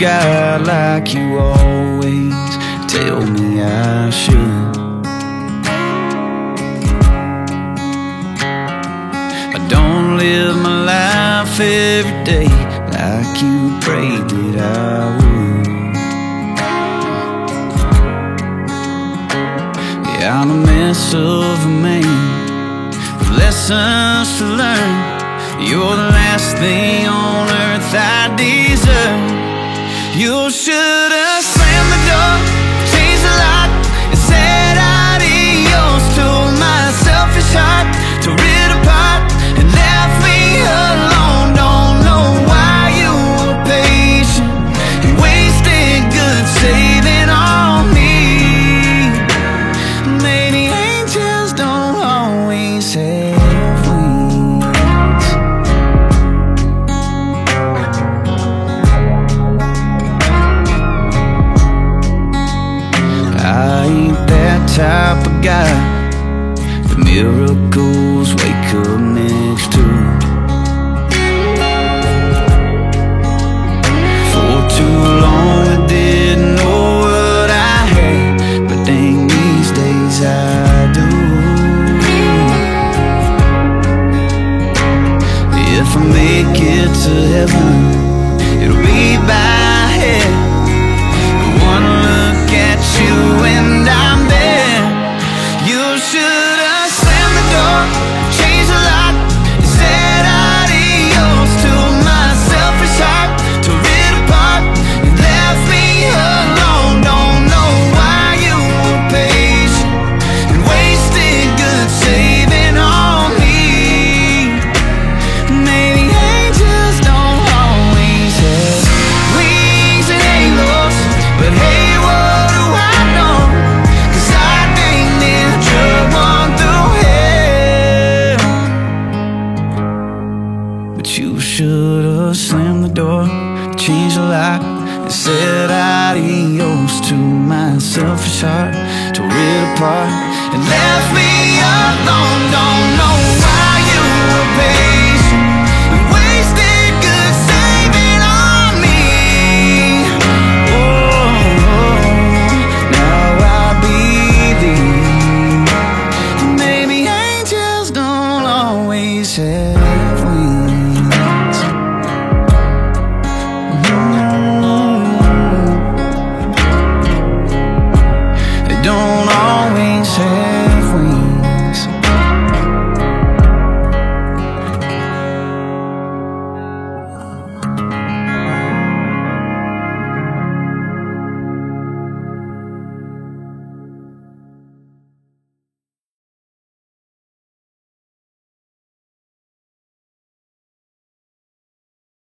God like you always tell me I should. I don't live my life every day like you prayed that I would. Yeah, I'm a mess of a man with lessons to learn. You're the last thing on earth I deserve. You should have slammed the door, changed the lock, and said adios to my selfish heart. Tore it apart and left me alone. Don't know why you were patient and wasted good saving on me. Maybe angels don't always have wings. I ain't that type of guy the miracles wake up next to. For too long I didn't know what I had, but dang, these days I do. If I make it to heaven, it'll be by head. One look at you and I'm there. You should have slammed the door, changed the lock, and said adios to my selfish heart. Tore it apart and left me alone. Don't know why you were patient and wasted good saving on me. Maybe angels don't always have wings and halos, but hey, what do I know? 'Cause I ain't never one through hell. But you should have slammed the door, changed the lock, and said adios to my selfish heart. Tore it apart and left me alone. Don't know why you were patient